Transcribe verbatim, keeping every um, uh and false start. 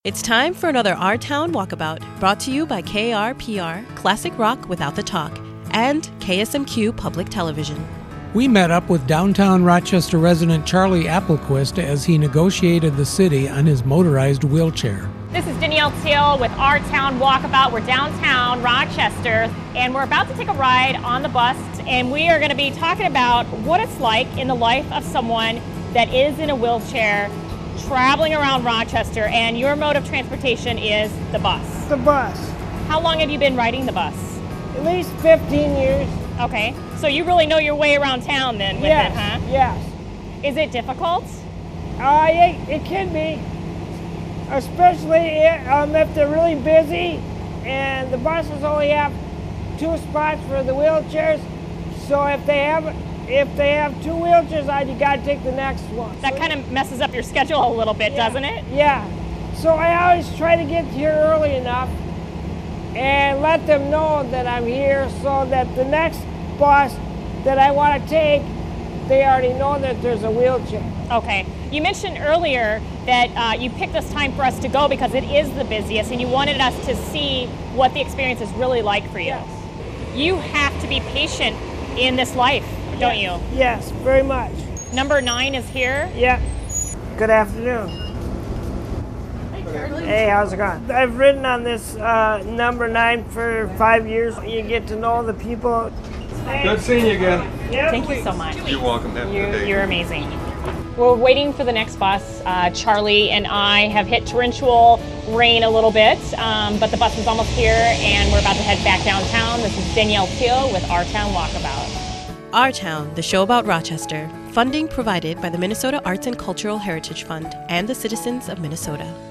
It's time for another Our Town Walkabout, brought to you by K R P R, classic rock without the talk, and K S M Q Public Television. We met up with downtown Rochester resident Charlie Applequist as he negotiated the city on his motorized wheelchair. This is Danielle Teal with Our Town Walkabout. We're downtown Rochester, and we're about to take a ride on the bus, and we are going to be talking about what it's like in the life of someone that is in a wheelchair, traveling around Rochester, and your mode of transportation is the bus. The bus. How long have you been riding the bus? At least fifteen years. Okay, so you really know your way around town then with yes, it, huh? Yes. Is it difficult? Uh, it, it can be, especially um, if they're really busy and the buses only have two spots for the wheelchairs. So if they have if they have two wheelchairs on, you got to take the next one. That kind of messes up your schedule a little bit, yeah, doesn't it? Yeah. So I always try to get here early enough and let them know that I'm here so that the next bus that I want to take, they already know that there's a wheelchair. Okay. You mentioned earlier that uh, you picked this time for us to go because it is the busiest and you wanted us to see what the experience is really like for you. Yes. You have to be patient in this life, don't you? Yes, very much. Number nine is here. Yeah. Good afternoon. Hey, how's it going? I've ridden on this uh, number nine for five years. You get to know the people. Good seeing you again. Yeah, Thank you so much. You're welcome. Have a You, good day. you're amazing. We're waiting for the next bus. Uh, Charlie and I have hit torrential rain a little bit, um, but the bus is almost here and we're about to head back downtown. This is Danielle Teal with Our Town Walkabout. Our Town, the show about Rochester. Funding provided by the Minnesota Arts and Cultural Heritage Fund and the citizens of Minnesota.